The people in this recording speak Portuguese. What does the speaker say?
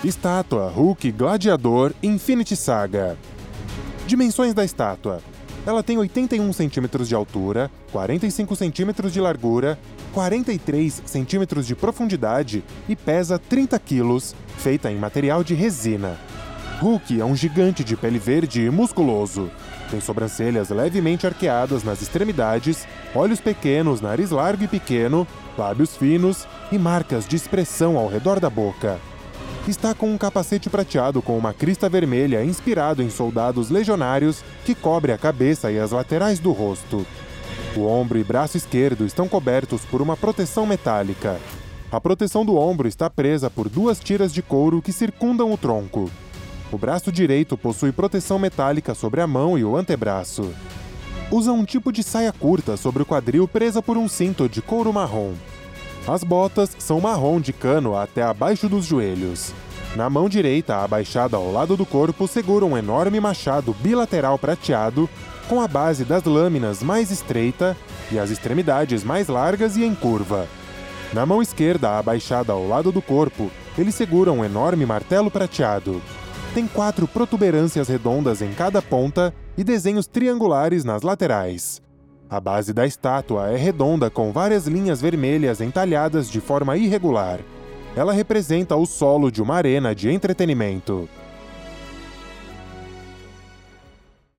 Estátua Hulk Gladiador Infinity Saga. Dimensões da estátua. Ela tem 81 centímetros de altura, 45 centímetros de largura, 43 centímetros de profundidade e pesa 30 quilos, feita em material de resina. Hulk é um gigante de pele verde e musculoso. Tem sobrancelhas levemente arqueadas nas extremidades, olhos pequenos, nariz largo e pequeno, lábios finos e marcas de expressão ao redor da boca. Está com um capacete prateado com uma crista vermelha inspirado em soldados legionários que cobre a cabeça e as laterais do rosto. O ombro e braço esquerdo estão cobertos por uma proteção metálica. A proteção do ombro está presa por 2 tiras de couro que circundam o tronco. O braço direito possui proteção metálica sobre a mão e o antebraço. Usa um tipo de saia curta sobre o quadril presa por um cinto de couro marrom. As botas são marrom de cano até abaixo dos joelhos. Na mão direita, abaixada ao lado do corpo, segura um enorme machado bilateral prateado, com a base das lâminas mais estreita e as extremidades mais largas e em curva. Na mão esquerda, abaixada ao lado do corpo, ele segura um enorme martelo prateado. Tem 4 protuberâncias redondas em cada ponta e desenhos triangulares nas laterais. A base da estátua é redonda com várias linhas vermelhas entalhadas de forma irregular. Ela representa o solo de uma arena de entretenimento.